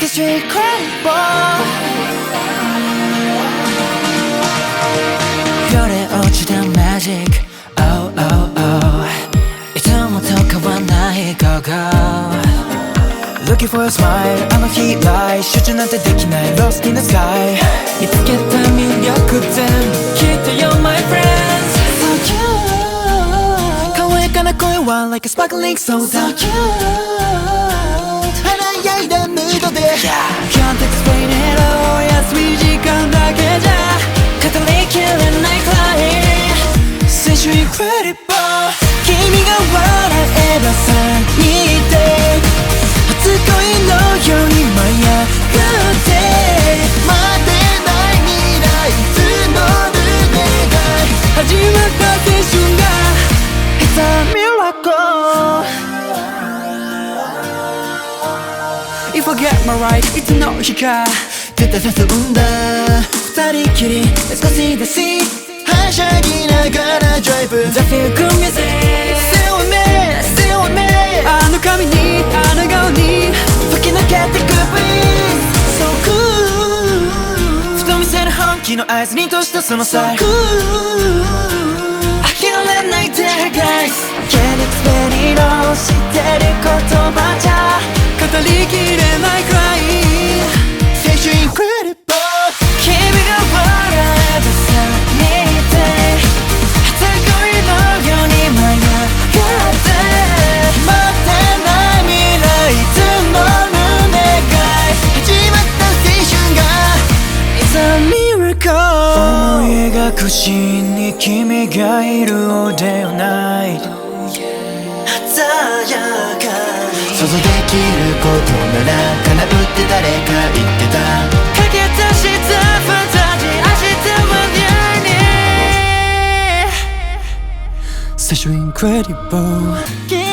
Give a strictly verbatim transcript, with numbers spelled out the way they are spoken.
Such incredible よれ落ちたマジック Oh oh oh いつもと変わんない午後 Looking for a smile あの日以来集中なんてできない Lost in the sky 見つけた魅力全部きっと You're my friends So cute 可愛かな声は Like a sparkling soda So cute 華やいだムードで Can't explain it all 安い時間だけじゃ語りきれないくらい Such incredible 君が笑えばさにて初恋のように舞い上がって待てない未来募る願い始まった青春が It's a miracle If I get my right いつの日か絶対進んだ二人きり少しだしはしゃぎながら Drive The feel good music Stay with me Stay with me あの髪にあの顔に吹き抜けてく Breeze So cool ふと見せる本気の合図に閉じたその際 So cool 諦めないで Guys Can't explain it all 知ってる言葉じゃ語りきれないくらい Such incredible 君が笑えばさにて初恋のように舞い上がって待ってない未来積もる願い始まった青春が It's a miracle 思い描くシーンに君がいる All day all night 鮮やかに想像できることなら叶うって誰か言ってた駆け出したファンタジー明日はにゃいに Such incredible